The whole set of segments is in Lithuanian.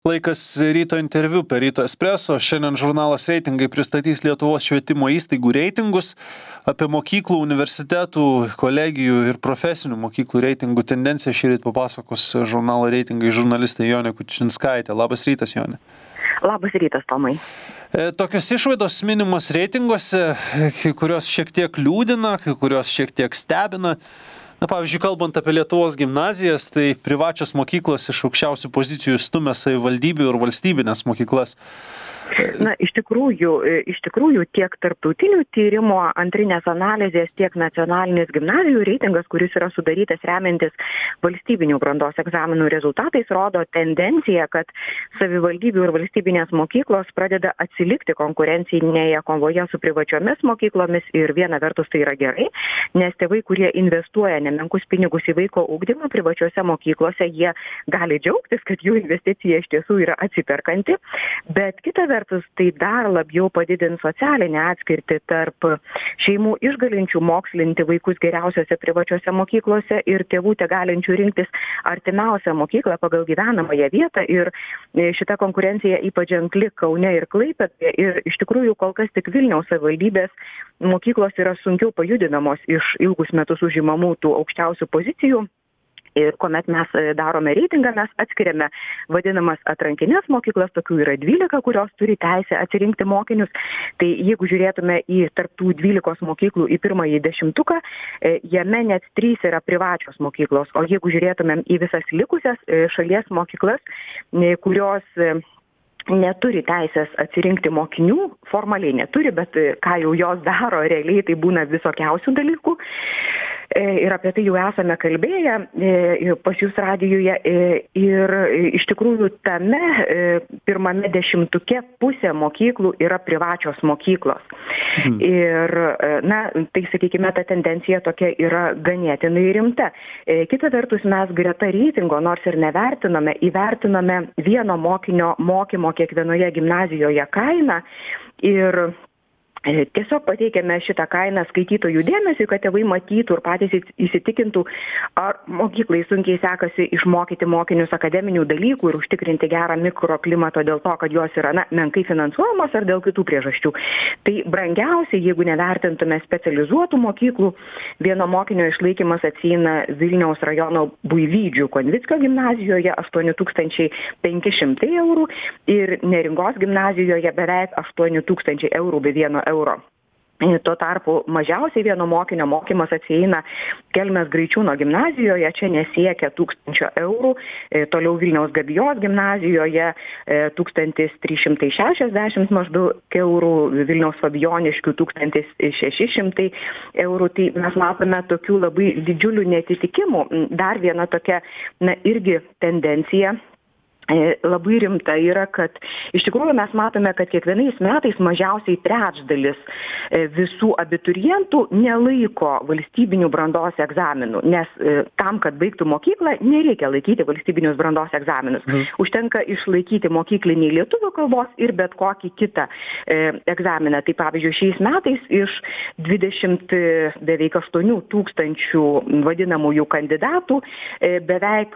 Laikas ryto interviu per Ryto Espresso. Šiandien žurnalas Reitingai pristatys Lietuvos švietimo įstaigų reitingus. Apie mokyklų, universitetų, kolegijų ir profesinių mokyklų reitingų tendenciją šįryt papasakos žurnalo Reitingai žurnalistė Jonė Kučinskaitė. Labas rytas, Jonė. Labas rytas, Tomai. Tokios išvaidos minimas reitinguose, kai kurios šiek tiek liūdina, kai kurios šiek tiek stebina. Pavyzdžiui, kalbant apie Lietuvos gimnazijas, tai privačios mokyklos iš aukščiausių pozicijų stumia savivaldybių ir valstybinės mokyklas. Na, iš tikrųjų tiek tarptautinių tyrimo antrinės analizės, tiek nacionalinis gimnazijų reitingas, kuris yra sudarytas remiantis valstybinių brandos egzaminų rezultatais, rodo tendenciją, kad savivaldybių ir valstybinės mokyklos pradeda atsilikti konkurencinėje kovoje su privačiomis mokyklomis ir viena vertus tai yra gerai, nes tėvai, kurie investuoja nemenkus pinigus į vaiko ugdymą privačiose mokyklose, jie gali džiaugtis, kad jų investicija iš tiesų yra atsiperkanti, bet kita vertus tai dar labiau padidins socialinę atskirtį tarp šeimų išgalinčių mokslinti vaikus geriausiose privačiose mokyklose ir tėvų tegalinčių rinktis artimiausią mokyklą pagal gyvenamąją vietą. Ir šita konkurencija ypač ženkli Kaune ir Klaipėdoje. Ir iš tikrųjų kol kas tik Vilniaus savivaldybės mokyklos yra sunkiau pajudinamos iš ilgus metus užimamų tų aukščiausių pozicijų. Ir kuomet mes darome reitingą, mes atskiriame vadinamas atrankinės mokyklas, tokių yra 12, kurios turi teisę atsirinkti mokinius. Tai jeigu žiūrėtume į tarptų 12 mokyklų į pirmąjį 10, jame net 3 yra privačios mokyklos. O jeigu žiūrėtumėm į visas likusias šalies mokyklas, kurios neturi teisės atsirinkti mokinių, formaliai neturi, bet ką jau jos daro, realiai tai būna visokiausių dalykų. Ir apie tai jau esame kalbėję pas jūs radijuje ir iš tikrųjų tame pirmame 10 pusė mokyklų yra privačios mokyklos. Ir, na, tai sakykime, ta tendencija tokia yra ganėtinai rimta. Kita vertus, mes greta reitingo, nors ir nevertiname, įvertiname vieno mokinio mokymo kiekvienoje gimnazijoje kainą ir tiesiog pateikėme šitą kainą skaitytojų dėmesį, kad tėvai matytų ir patys įsitikintų, ar mokyklai sunkiai sekasi išmokyti mokinius akademinių dalykų ir užtikrinti gerą mikroklimatą dėl to, kad jos yra menkai finansuojamos ar dėl kitų priežasčių. Tai brangiausiai, jeigu nevertintume specializuotų mokyklų, vieno mokinio išlaikymas atsieina Vilniaus rajono Buivydžių Konvickio gimnazijoje 8500 eurų ir Neringos gimnazijoje beveik 8000 eurų be 1 euro. Tuo tarpu mažiausiai vieno mokinio mokymas atsieina Kelmės Graičiūno gimnazijoje, čia nesiekia 1000 eurų, toliau Vilniaus Gabijos gimnazijoje 1360 maždaug eurų, Vilniaus Fabijoniškių 1600 eurų. Tai mes matome tokių labai didžiulių neatitikimų. Dar viena tokia, irgi tendencija labai rimta yra, kad iš tikrųjų mes matome, kad kiekvienais metais mažiausiai trečdalis visų abiturientų nelaiko valstybinių brandos egzaminų, nes tam, kad baigtų mokyklą, nereikia laikyti valstybinius brandos egzaminus. Užtenka išlaikyti mokyklinį lietuvių kalbos ir bet kokį kitą egzaminą. Tai pavyzdžiui, šiais metais iš 28 000 vadinamųjų kandidatų beveik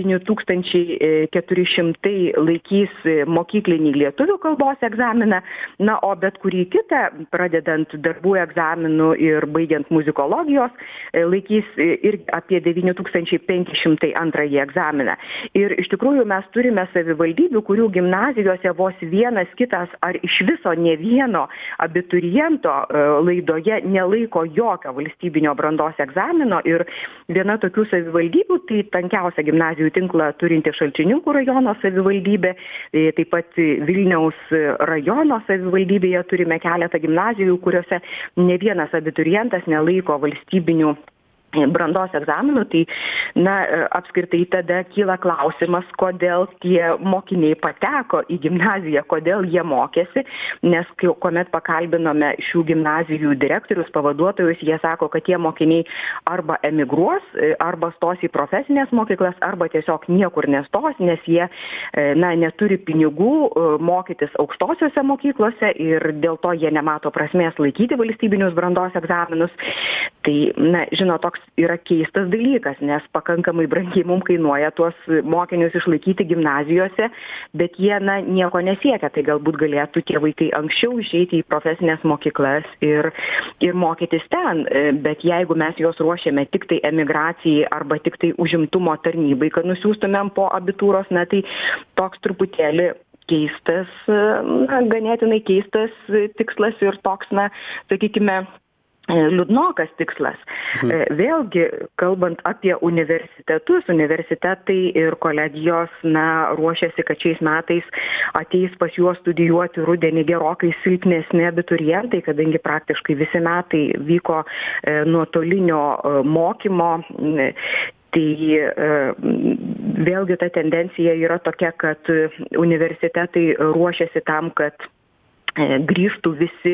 9400 laikys mokyklinį lietuvių kalbos egzaminą, na, o bet kurį kitą, pradedant darbų egzaminų ir baigiant muzikologijos, laikys ir apie 9500 antrąjį egzaminą. Ir iš tikrųjų mes turime savivaldybių, kurių gimnazijose vos vienas kitas ar iš viso ne vieno abituriento laidoje nelaiko jokio valstybinio brandos egzamino. Ir viena tokių savivaldybių, tai tankiausia gimnazijų tinklą turinti Šalčininkų rajono savivaldybė, taip pat Vilniaus rajono savivaldybėje turime keletą gimnazijų, kuriuose ne vienas abiturientas nelaiko valstybinių brandos egzaminų. Tai, na, apskritai tada kyla klausimas, kodėl tie mokiniai pateko į gimnaziją, kodėl jie mokėsi, nes kuomet pakalbinome šių gimnazijų direktorius, pavaduotojus, jie sako, kad tie mokiniai arba emigruos, arba stos į profesinės mokyklas, arba tiesiog niekur nestos, nes jie, na, neturi pinigų mokytis aukštosiose mokyklose ir dėl to jie nemato prasmės laikyti valstybinius brandos egzaminus. Tai, na, žinot, toks toks yra keistas dalykas, nes pakankamai brangiai mums kainuoja tuos mokinius išlaikyti gimnazijose, bet jie nieko nesiekia. Tai galbūt galėtų tie vaikai anksčiau išeiti į profesinės mokyklas ir mokytis ten. Bet jeigu mes juos ruošiame tik tai emigracijai arba tik tai užimtumo tarnybai, kad nusiųstumėm po abitūros, tai toks truputėlį keistas, ganėtinai keistas tikslas ir toks, sakykime, liūdnokas tikslas. Vėlgi, kalbant apie universitetus, universitetai ir kolegijos ruošiasi, kad šiais metais ateis pas juos studijuoti rudenį gerokai silpnesni abiturientai, kadangi praktiškai visi metai vyko nuotolinio mokymo. Tai vėlgi ta tendencija yra tokia, kad universitetai ruošiasi tam, kad grįžtų visi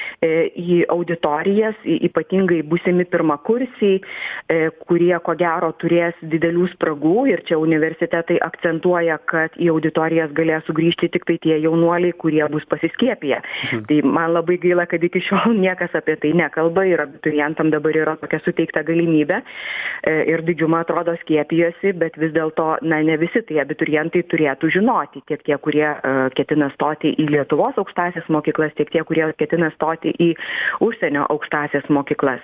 į auditorijas, ypatingai būsimi pirmakursiai, kurie ko gero turės didelių spragų ir čia universitetai akcentuoja, kad į auditorijas galės sugrįžti tik tai tie jaunuoliai, kurie bus pasiskiepiję. Tai man labai gaila, kad iki šiol niekas apie tai nekalba ir abiturientam dabar yra tokia suteikta galimybė ir didžiuma atrodo skiepijosi, bet vis dėlto ne visi tai abiturientai turėtų žinoti, tiek tie, kurie ketina stoti į Lietuvos aukštąsias mokyklas, tiek tie, kurie ketina stoti į užsienio aukštąsias mokyklas.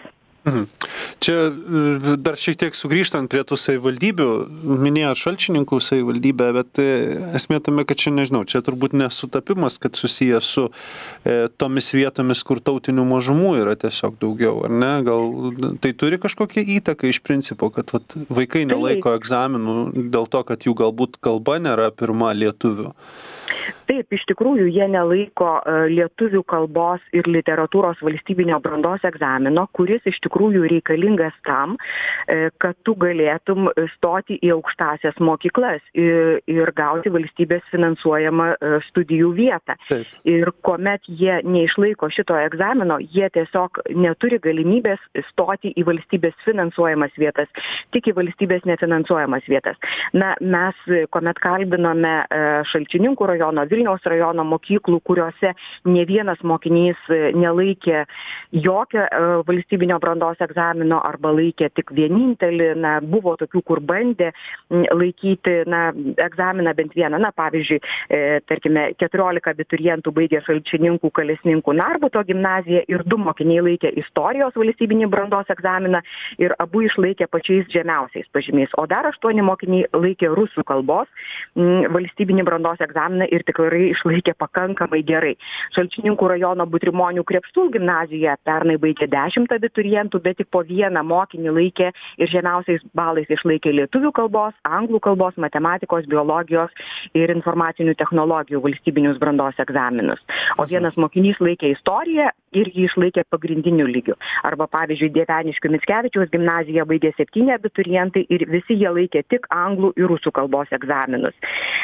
Čia dar šiek tiek sugrįžtant prie tų savivaldybių, minėjot Šalčininkų savivaldybę, bet esmė tame, kad čia nežinau, čia turbūt nesutapimas, kad susijęs su tomis vietomis, kur tautinių mažumų yra tiesiog daugiau, ar ne? Gal tai turi kažkokią įtaką iš principo, kad vaikai nelaiko egzaminų dėl to, kad jų galbūt kalba nėra pirma lietuvių? Taip, iš tikrųjų, jie nelaiko lietuvių kalbos ir literatūros valstybinio brandos egzamino, kuris iš tikrųjų reikalingas tam, kad tu galėtum stoti į aukštąsias mokyklas ir gauti valstybės finansuojamą studijų vietą. Taip. Ir kuomet jie neišlaiko šito egzamino, jie tiesiog neturi galimybės stoti į valstybės finansuojamas vietas, tik į valstybės nefinansuojamas vietas. Mes, kuomet kalbinome Šalčininkų rajono, Vilniaus rajono mokyklų, kuriuose ne vienas mokinys nelaikė jokio valstybinio brandos egzamino arba laikė tik vienintelį, buvo tokių, kur bandė laikyti egzaminą bent vieną. Pavyzdžiui, tarkime, 14 abiturientų baigė Šalčininkų, Kalesninkų, Narbuto gimnaziją ir 2 mokiniai laikė istorijos valstybinį brandos egzaminą ir abu išlaikė pačiais žemiausiais pažymiais. O dar 8 mokiniai laikė rusų kalbos valstybinį brandos egzaminą ir tikrai išlaikė pakankamai gerai. Šalčininkų rajono Butrimonių Krėpštų gimnazijoje pernai baigė 10 abiturientų, bet tik po 1 mokinį laikė ir žemiausiais balais išlaikė lietuvių kalbos, anglų kalbos, matematikos, biologijos ir informacinių technologijų valstybinius brandos egzaminus. O 1 mokinys laikė istoriją ir jį išlaikė pagrindiniu lygiu. Arba, pavyzdžiui, Dieveniškių Mickevičiaus gimnaziją baigė 7 abiturientai ir visi jie laikė tik anglų ir rusų kalbos egzaminus.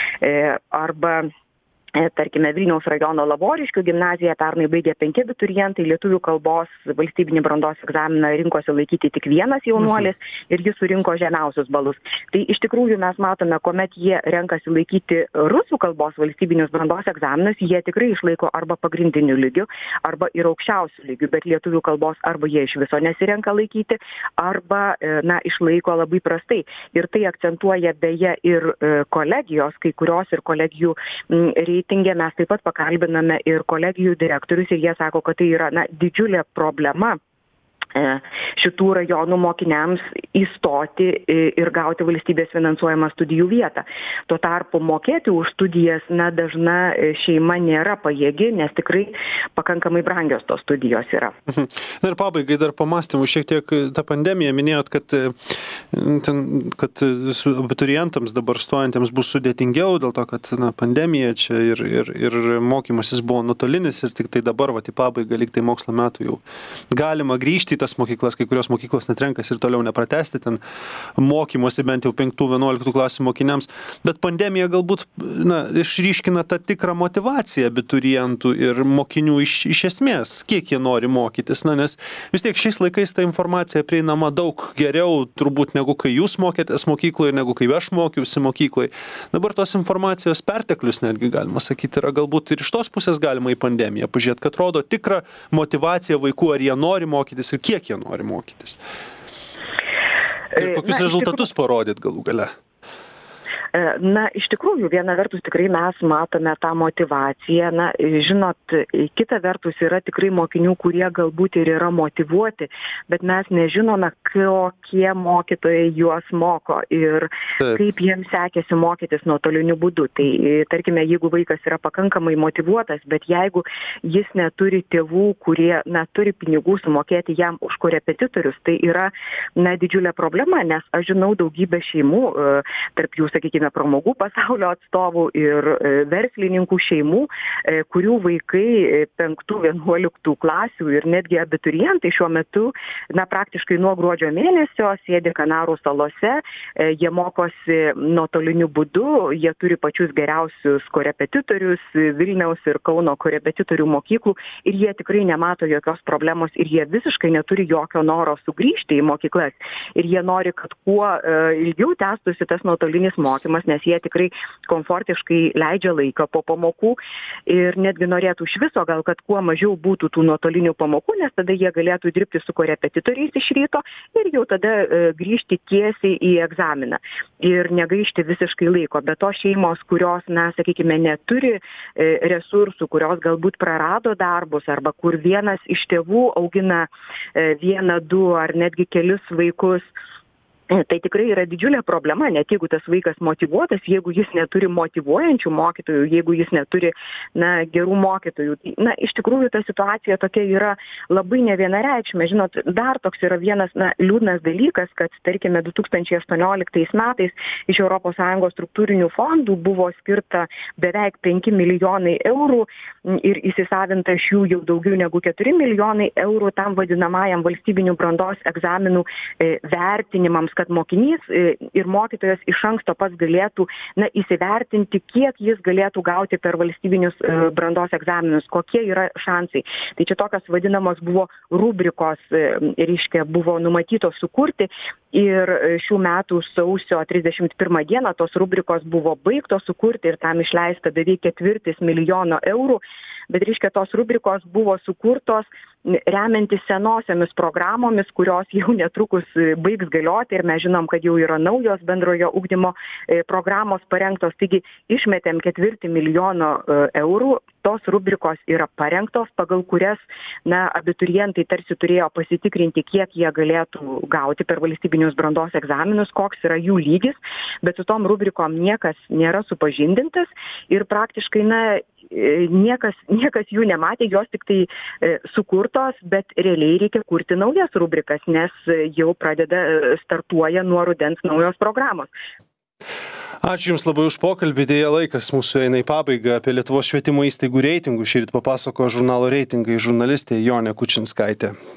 Arba tarkime, Vilniaus rajono Lavoriškių gimnaziją pernai baigė 5 abiturientai, lietuvių kalbos valstybinį brandos egzaminą rinkosi laikyti tik 1 jaunuolis ir jis surinko žemiausius balus. Tai iš tikrųjų mes matome, kuomet jie renkasi laikyti rusų kalbos valstybinius brandos egzaminus, jie tikrai išlaiko arba pagrindiniu lygiu, arba ir aukščiausių lygių, bet lietuvių kalbos arba jie iš viso nesirenka laikyti, arba išlaiko labai prastai. Ir tai akcentuoja beje ir kolegijos, kai kurios ir kolegijų reitingė mes taip pat pakalbiname ir kolegijų direktorius ir jie sako, kad tai yra didžiulė problema šitų rajonų mokiniams įstoti ir gauti valstybės finansuojamą studijų vietą. Tuo tarpu mokėti už studijas dažna šeima nėra pajėgi, nes tikrai pakankamai brangios tos studijos yra. Ir pabaigai dar pamastymų šiek tiek tą pandemiją minėjot, kad abiturientams dabar stojantiems bus sudėtingiau dėl to, kad pandemija čia ir mokymasis buvo nuotolinis ir tik tai dabar į pabaigą lyg tai mokslo metų jau galima grįžti į tas mokyklas, kai kurios mokyklos net renkasi ir toliau nepratęsti ten mokymosi bent jau 5-11 klasių mokiniams, bet pandemija galbūt išryškina tą tikrą motyvaciją abiturientų ir mokinių iš esmės, kiek jie nori mokytis, nes vis tiek šiais laikais ta informacija prieinama daug geriau turbūt negu kai jūs mokėtės mokykloje, negu kai aš mokiausi mokykloje. Dabar tos informacijos perteklius netgi galima sakyti yra galbūt ir iš tos pusės galima į pandemiją pažiūrėti, kad rodo tikrą motyvaciją vaikų, ar jie nori mokytis ir kiek jie nori mokytis. Ir kokius rezultatus parodyt galų gale? Na, iš tikrųjų, viena vertus tikrai mes matome tą motyvaciją. Na, žinot, kita vertus yra tikrai mokinių, kurie galbūt ir yra motyvuoti, bet mes nežinome, kokie mokytojai juos moko ir kaip jiems sekėsi mokytis nuotoliniu būdu. Tai, tarkime, jeigu vaikas yra pakankamai motyvuotas, bet jeigu jis neturi tėvų, kurie, turi pinigų sumokėti jam už korepetitorius, tai yra, didžiulė problema, nes aš žinau daugybę šeimų, tarp jų, sakykime, pramogų pasaulio atstovų ir verslininkų šeimų, kurių vaikai 5-11 klasių ir netgi abiturientai šiuo metu, praktiškai nuo gruodžio mėnesio sėdi Kanarų salose, jie mokosi nuotoliniu būdu, jie turi pačius geriausius korepetitorius Vilniaus ir Kauno korepetitorių mokyklų ir jie tikrai nemato jokios problemos ir jie visiškai neturi jokio noro sugrįžti į mokyklas ir jie nori, kad kuo ilgiau tęstųsi tas nuotolinis mokymas, nes jie tikrai komfortiškai leidžia laiką po pamokų ir netgi norėtų iš viso gal, kad kuo mažiau būtų tų nuotolinių pamokų, nes tada jie galėtų dirbti su korepetitoriais iš ryto ir jau tada grįžti tiesiai į egzaminą ir negaišti visiškai laiko. Bet to šeimos, kurios, sakykime, neturi resursų, kurios galbūt prarado darbus arba kur vienas iš tėvų augina 1, 2 ar netgi kelis vaikus, tai tikrai yra didžiulė problema, net jeigu tas vaikas motyvuotas, jeigu jis neturi motyvuojančių mokytojų, jeigu jis neturi, gerų mokytojų. Iš tikrųjų ta situacija tokia yra labai nevienareikšmė. Žinot, dar toks yra vienas, liūdnas dalykas, kad, tarkime, 2018 metais iš ES struktūrinių fondų buvo skirta beveik 5 milijonai eurų ir įsisavinta iš jų jau daugiau negu 4 milijonai eurų tam vadinamajam valstybinių brandos egzaminų vertinimams, kad mokinys ir mokytojas iš anksto pats galėtų įsivertinti, kiek jis galėtų gauti per valstybinius brandos egzaminus, kokie yra šansai. Tai čia tokios vadinamos buvo rubrikos, buvo numatytos sukurti ir šių metų sausio 31 dieną tos rubrikos buvo baigtos sukurti ir tam išleista beveik 250 000 eurų, bet tos rubrikos buvo sukurtos remiantis senosiamis programomis, kurios jau netrukus baigs galioti ir mes žinom, kad jau yra naujos bendrojo ugdymo programos parengtos, taigi išmetėm 250 000 eurų, tos rubrikos yra parengtos, pagal kurias abiturientai tarsi turėjo pasitikrinti, kiek jie galėtų gauti per valstybinius brandos egzaminus, koks yra jų lygis, bet su tom rubrikom niekas nėra supažindintas ir praktiškai niekas jų nematė, jos tik tai sukurtos, bet realiai reikia kurti naujas rubrikas, nes jau startuoja nuo rudens naujos programos. Ačiū Jums labai už pokalbį, dėja laikas mūsų eina į pabaigą. Apie Lietuvos švietimo įstaigų reitingų šįryt papasakojo žurnalo Reitingai žurnalistė Jonė Kučinskaitė.